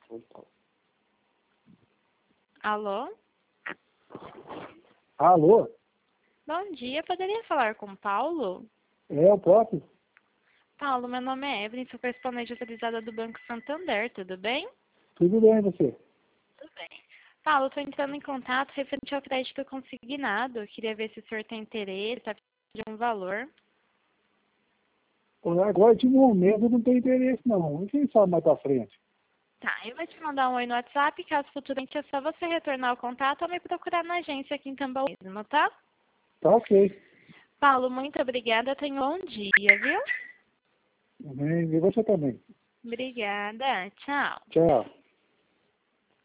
Alô? Alô? Bom dia, poderia falar com o Paulo? É o próprio? Paulo, meu nome é Evelyn, sou correspondente autorizada do Banco Santander, tudo bem? Tudo bem, você? Tudo bem. Paulo, estou entrando em contato referente ao crédito consignado. Eu queria ver se o senhor tem interesse, está de um valor. Agora, de momento, eu não tenho interesse, não. E quem sabe mais pra frente? Tá, eu vou te mandar um oi no WhatsApp, caso futuramente é só você retornar o contato ou me procurar na agência aqui em Tambaú mesmo, tá? Tá ok. Paulo, muito obrigada, tenha um bom dia, viu? E você também. Obrigada, tchau. Tchau.